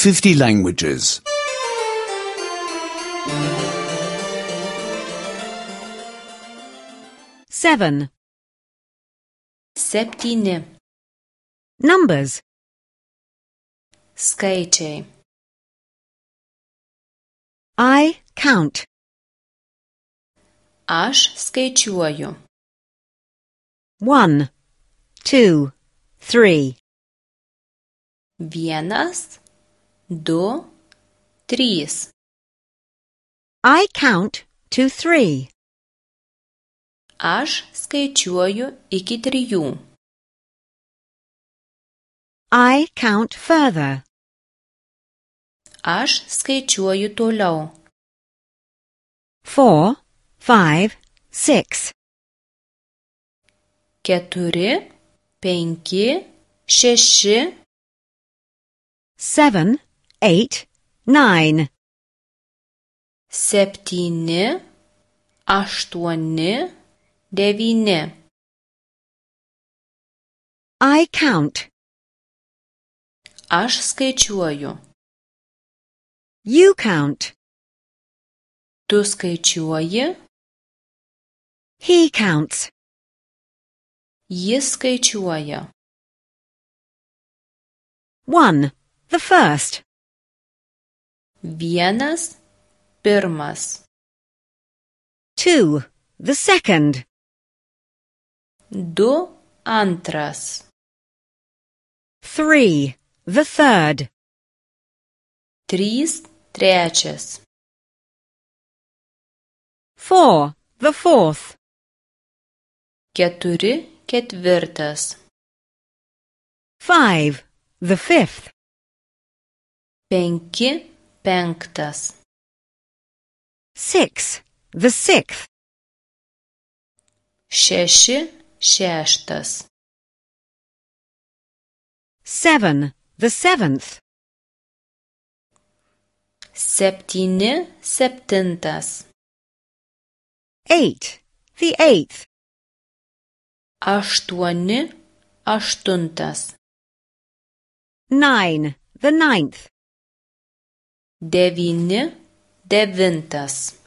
50 languages. 7. 7. Numbers. Skaičiai. I count. Aš skaičiuoju. 1, 2, 3. 1, 2, 3. I count to 3. Aš skaičiuoju iki 3. I count further. Aš skaičiuoju toliau. 4, 5, 6. 4, 5, 6. 7, 8, 9. 7, 8, 9. I count. Aš skaičiuoju. You count. Tu skaičiuoji. He counts. Jis skaičiuoja. 1, the first. 1, pirmas. 2, the second. 2, antras. 3, the third. 3, trečias. 4, the fourth. 4, ketvirtas. 5, the fifth. 5, penktas. 6, the sixth. 6, šeštas. 7, the seventh. 7, septintas. 8, the eighth. 8, aštuntas. 9, the ninth. 9, devintas.